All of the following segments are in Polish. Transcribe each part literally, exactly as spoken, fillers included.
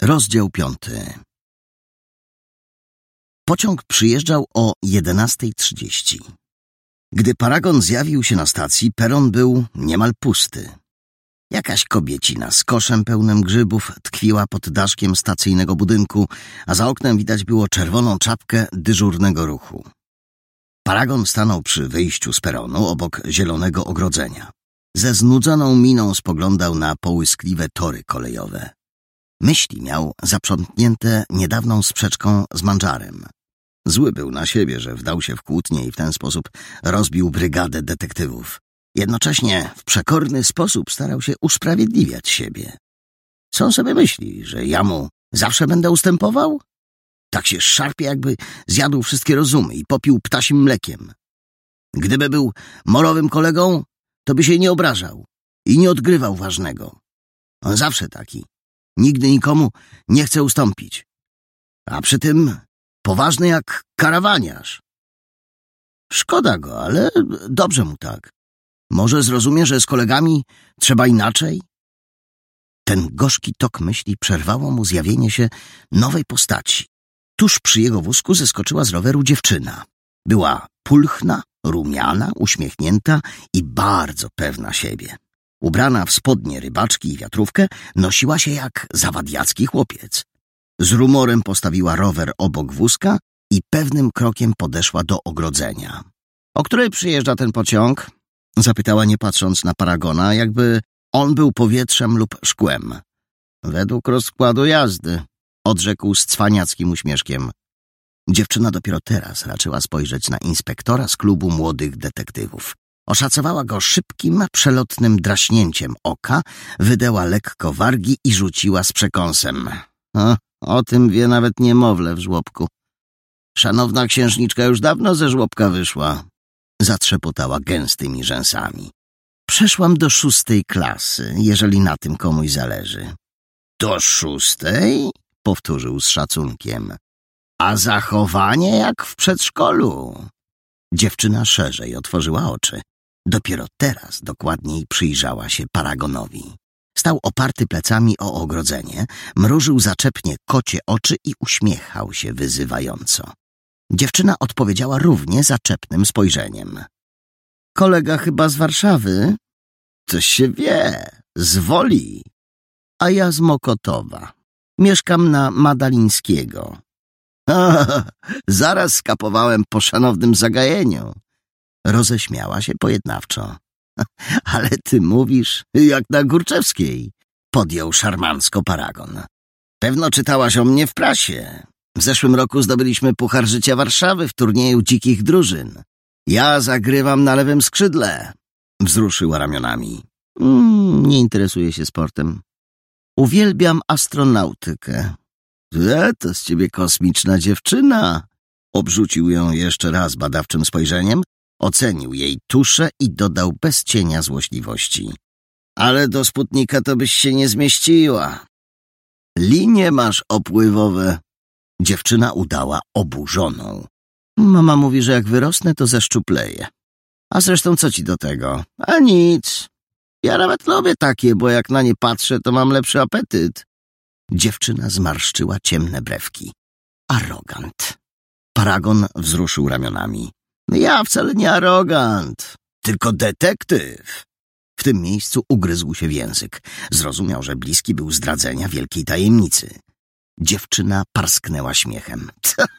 Rozdział piąty. Pociąg przyjeżdżał o jedenastej trzydzieści. Gdy paragon zjawił się na stacji, peron był niemal pusty. Jakaś kobiecina z koszem pełnym grzybów tkwiła pod daszkiem stacyjnego budynku, a za oknem widać było czerwoną czapkę dyżurnego ruchu. Paragon stanął przy wyjściu z peronu obok zielonego ogrodzenia. Ze znudzoną miną spoglądał na połyskliwe tory kolejowe. Myśli miał zaprzątnięte niedawną sprzeczką z Mandżarem. Zły był na siebie, że wdał się w kłótnię i w ten sposób rozbił brygadę detektywów. Jednocześnie w przekorny sposób starał się usprawiedliwiać siebie. Co on sobie myśli, że ja mu zawsze będę ustępował? Tak się szarpie, jakby zjadł wszystkie rozumy i popił ptasim mlekiem. Gdyby był morowym kolegą, to by się nie obrażał i nie odgrywał ważnego. On zawsze taki. Nigdy nikomu nie chce ustąpić. A przy tym poważny jak karawaniarz. Szkoda go, ale dobrze mu tak. Może zrozumie, że z kolegami trzeba inaczej? Ten gorzki tok myśli przerwało mu zjawienie się nowej postaci. Tuż przy jego wózku zeskoczyła z roweru dziewczyna. Była pulchna, rumiana, uśmiechnięta i bardzo pewna siebie. Ubrana w spodnie rybaczki i wiatrówkę, nosiła się jak zawadiacki chłopiec. Z rumorem postawiła rower obok wózka i pewnym krokiem podeszła do ogrodzenia. — O której przyjeżdża ten pociąg? — zapytała, nie patrząc na paragona, jakby on był powietrzem lub szkłem. — Według rozkładu jazdy — odrzekł z cwaniackim uśmieszkiem. Dziewczyna dopiero teraz raczyła spojrzeć na inspektora z klubu młodych detektywów. Oszacowała go szybkim, przelotnym draśnięciem oka, wydęła lekko wargi i rzuciła z przekąsem. O, o tym wie nawet niemowlę w żłobku. Szanowna księżniczka już dawno ze żłobka wyszła. Zatrzepotała gęstymi rzęsami. Przeszłam do szóstej klasy, jeżeli na tym komuś zależy. Do szóstej? Powtórzył z szacunkiem. A zachowanie jak w przedszkolu. Dziewczyna szerzej otworzyła oczy. Dopiero teraz dokładniej przyjrzała się paragonowi. Stał oparty plecami o ogrodzenie, mrużył zaczepnie kocie oczy i uśmiechał się wyzywająco. Dziewczyna odpowiedziała równie zaczepnym spojrzeniem. Kolega chyba z Warszawy? To się wie, z Woli. A ja z Mokotowa. Mieszkam na Madalińskiego. A, zaraz skapowałem po szanownym zagajeniu. Roześmiała się pojednawczo. Ale ty mówisz jak na Górczewskiej, podjął szarmancko paragon. Pewno czytałaś o mnie w prasie. W zeszłym roku zdobyliśmy Puchar Życia Warszawy w turnieju dzikich drużyn. Ja zagrywam na lewym skrzydle. Wzruszyła ramionami. Mm, nie interesuję się sportem. Uwielbiam astronautykę. E, to z ciebie kosmiczna dziewczyna. Obrzucił ją jeszcze raz badawczym spojrzeniem, ocenił jej tuszę i dodał bez cienia złośliwości. Ale do Sputnika to byś się nie zmieściła. Linie masz opływowe. Dziewczyna udała oburzoną. Mama mówi, że jak wyrosnę, to zeszczupleję. A zresztą co ci do tego? A nic. Ja nawet lubię takie, bo jak na nie patrzę, to mam lepszy apetyt. Dziewczyna zmarszczyła ciemne brewki. Arogant. Paragon wzruszył ramionami. Ja wcale nie arogant, tylko detektyw. W tym miejscu ugryzł się w język. Zrozumiał, że bliski był zdradzenia wielkiej tajemnicy. Dziewczyna parsknęła śmiechem.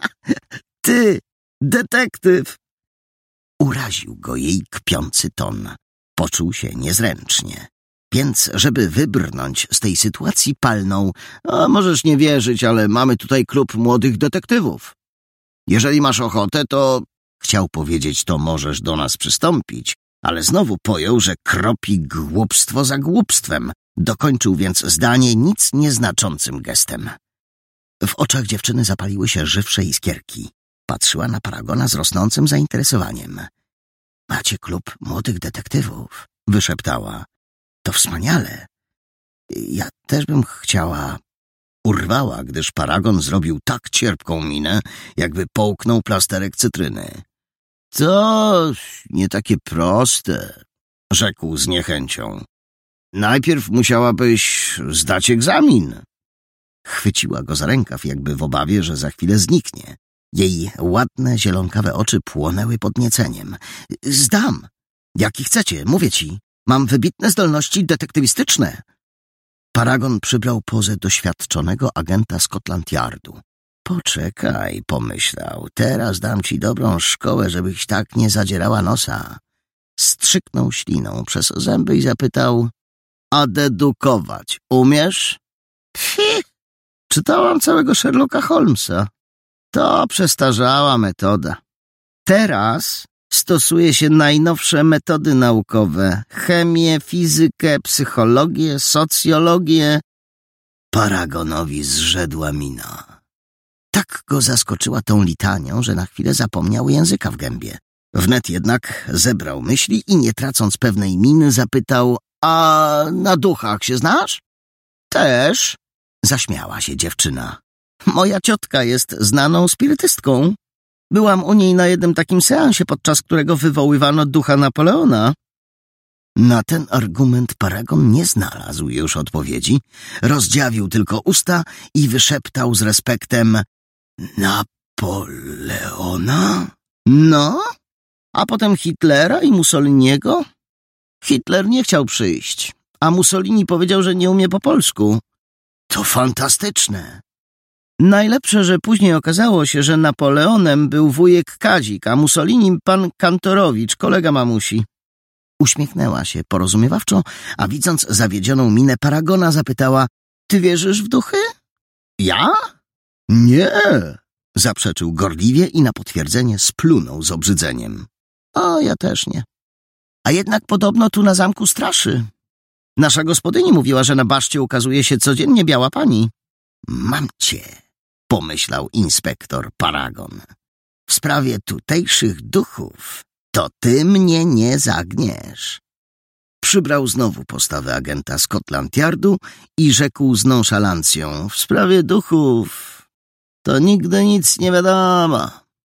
Ty, detektyw! Uraził go jej kpiący ton. Poczuł się niezręcznie. Więc, żeby wybrnąć z tej sytuacji, palnął. A możesz nie wierzyć, ale mamy tutaj klub młodych detektywów. Jeżeli masz ochotę, to... Chciał powiedzieć, to możesz do nas przystąpić, ale znowu pojął, że kropi głupstwo za głupstwem. Dokończył więc zdanie nic nieznaczącym gestem. W oczach dziewczyny zapaliły się żywsze iskierki. Patrzyła na paragona z rosnącym zainteresowaniem. Macie klub młodych detektywów, wyszeptała. To wspaniale. Ja też bym chciała... Urwała, gdyż paragon zrobił tak cierpką minę, jakby połknął plasterek cytryny. To nie takie proste, rzekł z niechęcią. Najpierw musiałabyś zdać egzamin. Chwyciła go za rękaw, jakby w obawie, że za chwilę zniknie. Jej ładne, zielonkawe oczy płonęły podnieceniem. Zdam. Jaki chcecie, mówię ci. Mam wybitne zdolności detektywistyczne. Paragon przybrał pozę doświadczonego agenta Scotland Yardu. Poczekaj, pomyślał, teraz dam ci dobrą szkołę, żebyś tak nie zadzierała nosa. Strzyknął śliną przez zęby i zapytał, a dedukować umiesz? Pfi, czytałam całego Sherlocka Holmesa. To przestarzała metoda. Teraz stosuje się najnowsze metody naukowe. Chemię, fizykę, psychologię, socjologię. Paragonowi zrzedła mina. Tak go zaskoczyła tą litanią, że na chwilę zapomniał języka w gębie. Wnet jednak zebrał myśli i nie tracąc pewnej miny zapytał, a na duchach się znasz? Też, zaśmiała się dziewczyna. Moja ciotka jest znaną spirytystką. Byłam u niej na jednym takim seansie, podczas którego wywoływano ducha Napoleona. Na ten argument Paragon nie znalazł już odpowiedzi, rozdziawił tylko usta i wyszeptał z respektem Napoleona? No? A potem Hitlera i Mussoliniego? Hitler nie chciał przyjść, a Mussolini powiedział, że nie umie po polsku. To fantastyczne. Najlepsze, że później okazało się, że Napoleonem był wujek Kadzik, a Mussolinim pan Kantorowicz, kolega mamusi. Uśmiechnęła się porozumiewawczo, a widząc zawiedzioną minę Paragona zapytała, ty wierzysz w duchy? Ja? Nie, zaprzeczył gorliwie i na potwierdzenie splunął z obrzydzeniem. O, ja też nie. A jednak podobno tu na zamku straszy. Nasza gospodyni mówiła, że na baszcie ukazuje się codziennie biała pani. Mam cię, pomyślał inspektor Paragon. W sprawie tutejszych duchów to ty mnie nie zagniesz. Przybrał znowu postawę agenta Scotland Yardu i rzekł z nonszalancją, w sprawie duchów to nigdy nic nie wiadomo.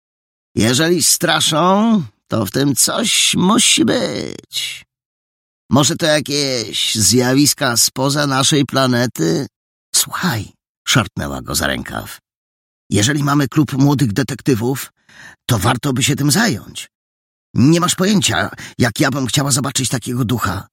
Jeżeli straszą, to w tym coś musi być. Może to jakieś zjawiska spoza naszej planety? Słuchaj, szarpnęła go za rękaw. Jeżeli mamy klub młodych detektywów, to warto by się tym zająć. Nie masz pojęcia, jak ja bym chciała zobaczyć takiego ducha.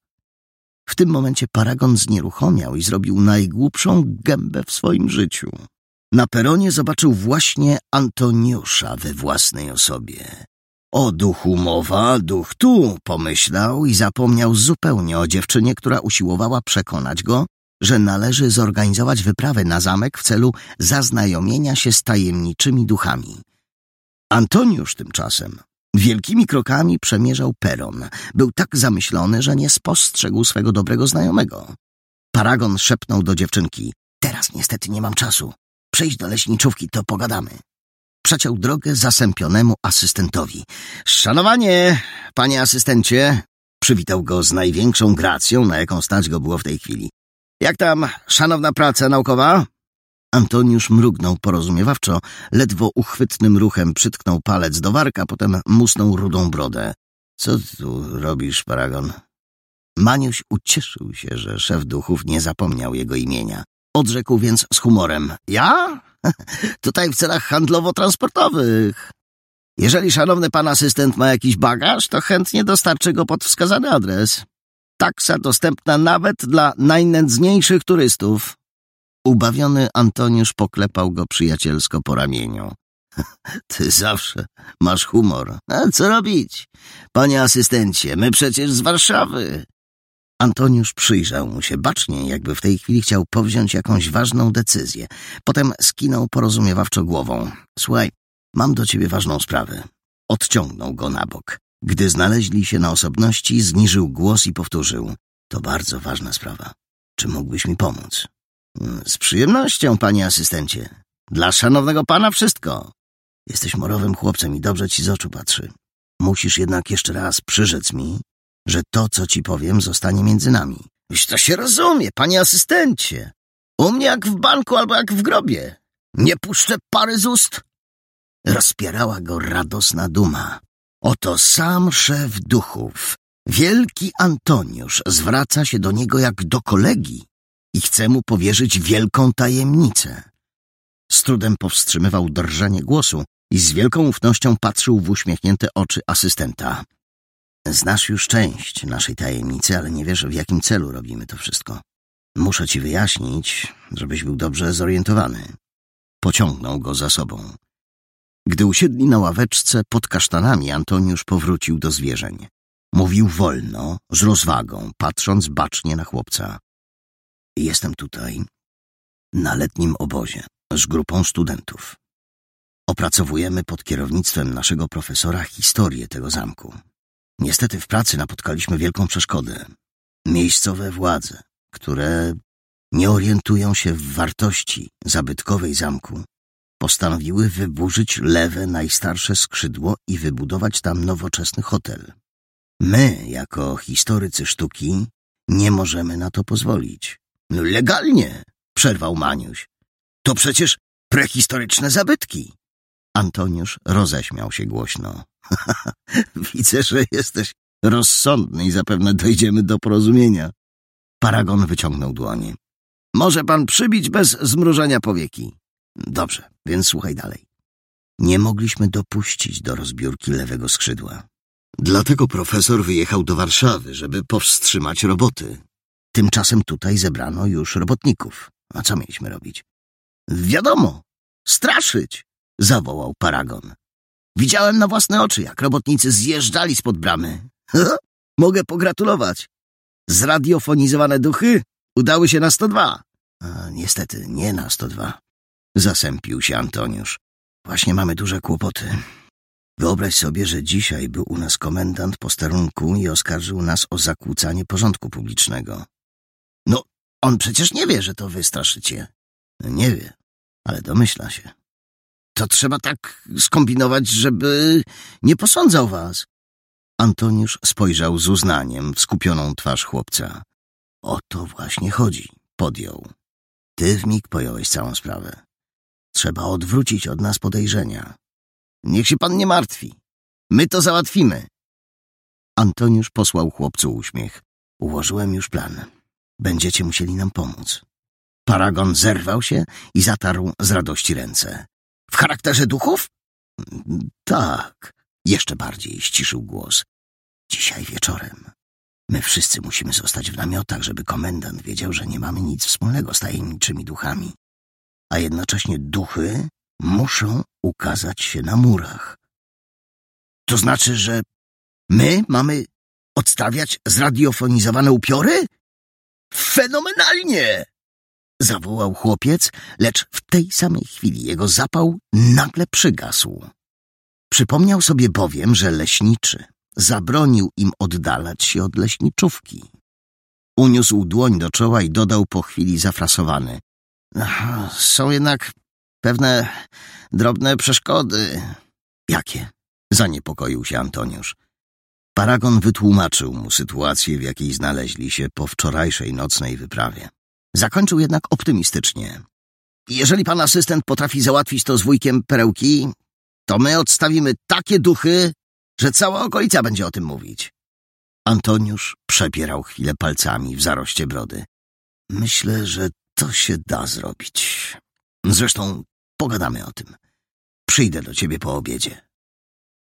W tym momencie Paragon znieruchomiał i zrobił najgłupszą gębę w swoim życiu. Na peronie zobaczył właśnie Antoniusza we własnej osobie. O duchu mowa, duch tu, pomyślał i zapomniał zupełnie o dziewczynie, która usiłowała przekonać go, że należy zorganizować wyprawę na zamek w celu zaznajomienia się z tajemniczymi duchami. Antoniusz tymczasem wielkimi krokami przemierzał peron. Był tak zamyślony, że nie spostrzegł swego dobrego znajomego. Paragon szepnął do dziewczynki. Teraz niestety nie mam czasu. Przejdź do leśniczówki, to pogadamy. Przeciął drogę zasępionemu asystentowi. Szanowanie, panie asystencie, przywitał go z największą gracją, na jaką stać go było w tej chwili. Jak tam szanowna praca naukowa? Antoniusz mrugnął porozumiewawczo, ledwo uchwytnym ruchem przytknął palec do warka, potem musnął rudą brodę. Co tu robisz, Paragon? Maniuś ucieszył się, że szef duchów nie zapomniał jego imienia. Odrzekł więc z humorem. Ja? Tutaj w celach handlowo-transportowych. Jeżeli szanowny pan asystent ma jakiś bagaż, to chętnie dostarczę go pod wskazany adres. Taksa dostępna nawet dla najnędzniejszych turystów. Ubawiony Antoniusz poklepał go przyjacielsko po ramieniu. Ty zawsze masz humor. A co robić? Panie asystencie, my przecież z Warszawy. Antoniusz przyjrzał mu się bacznie, jakby w tej chwili chciał powziąć jakąś ważną decyzję. Potem skinął porozumiewawczo głową. Słuchaj, mam do ciebie ważną sprawę. Odciągnął go na bok. Gdy znaleźli się na osobności, zniżył głos i powtórzył. To bardzo ważna sprawa. Czy mógłbyś mi pomóc? Z przyjemnością, panie asystencie. Dla szanownego pana wszystko. Jesteś morowym chłopcem i dobrze ci z oczu patrzy. Musisz jednak jeszcze raz przyrzec mi, że to, co ci powiem, zostanie między nami. Już to się rozumie, panie asystencie. U mnie jak w banku albo jak w grobie. Nie puszczę pary z ust. Rozpierała go radosna duma. Oto sam szef duchów, wielki Antoniusz, zwraca się do niego jak do kolegi. i chcę mu powierzyć wielką tajemnicę. Z trudem powstrzymywał drżenie głosu i z wielką ufnością patrzył w uśmiechnięte oczy asystenta. Znasz już część naszej tajemnicy, ale nie wiesz, w jakim celu robimy to wszystko. Muszę ci wyjaśnić, żebyś był dobrze zorientowany. Pociągnął go za sobą. Gdy usiedli na ławeczce pod kasztanami, Antoniusz powrócił do zwierzeń. Mówił wolno, z rozwagą, patrząc bacznie na chłopca. Jestem tutaj, na letnim obozie, z grupą studentów. Opracowujemy pod kierownictwem naszego profesora historię tego zamku. Niestety w pracy napotkaliśmy wielką przeszkodę. Miejscowe władze, które nie orientują się w wartości zabytkowej zamku, postanowiły wyburzyć lewe najstarsze skrzydło i wybudować tam nowoczesny hotel. My, jako historycy sztuki, nie możemy na to pozwolić. Legalnie, przerwał Maniuś. To przecież prehistoryczne zabytki. Antoniusz roześmiał się głośno. Widzę, że jesteś rozsądny i zapewne dojdziemy do porozumienia. Paragon wyciągnął dłonie. Może pan przybić bez zmrużenia powieki. Dobrze, więc słuchaj dalej. Nie mogliśmy dopuścić do rozbiórki lewego skrzydła. Dlatego profesor wyjechał do Warszawy, żeby powstrzymać roboty. Tymczasem tutaj zebrano już robotników. A co mieliśmy robić? Wiadomo, straszyć, zawołał Paragon. Widziałem na własne oczy, jak robotnicy zjeżdżali spod bramy. Mogę pogratulować. Zradiofonizowane duchy udały się na sto dwa. A, niestety nie na sto dwa. Zasępił się Antoniusz. Właśnie mamy duże kłopoty. Wyobraź sobie, że dzisiaj był u nas komendant posterunku i oskarżył nas o zakłócanie porządku publicznego. No, on przecież nie wie, że to wy straszycie. Nie wie, ale domyśla się. To trzeba tak skombinować, żeby nie posądzał was. Antoniusz spojrzał z uznaniem w skupioną twarz chłopca. O to właśnie chodzi, podjął. Ty wmig pojąłeś całą sprawę. Trzeba odwrócić od nas podejrzenia. Niech się pan nie martwi. My to załatwimy. Antoniusz posłał chłopcu uśmiech. Ułożyłem już plan. Będziecie musieli nam pomóc. Paragon zerwał się i zatarł z radości ręce. W charakterze duchów? Tak. Jeszcze bardziej ściszył głos. Dzisiaj wieczorem. My wszyscy musimy zostać w namiotach, żeby komendant wiedział, że nie mamy nic wspólnego z tajemniczymi duchami. A jednocześnie duchy muszą ukazać się na murach. To znaczy, że my mamy odstawiać zradiofonizowane upiory? Fenomenalnie! Zawołał chłopiec, lecz w tej samej chwili jego zapał nagle przygasł. Przypomniał sobie bowiem, że leśniczy zabronił im oddalać się od leśniczówki. Uniósł dłoń do czoła i dodał po chwili zafrasowany. Są jednak pewne drobne przeszkody. Jakie? Zaniepokoił się Antoniusz. Paragon wytłumaczył mu sytuację, w jakiej znaleźli się po wczorajszej nocnej wyprawie. Zakończył jednak optymistycznie. Jeżeli pan asystent potrafi załatwić to z wujkiem Perełki, to my odstawimy takie duchy, że cała okolica będzie o tym mówić. Antoniusz przepierał chwilę palcami w zaroście brody. Myślę, że to się da zrobić. Zresztą pogadamy o tym. Przyjdę do ciebie po obiedzie.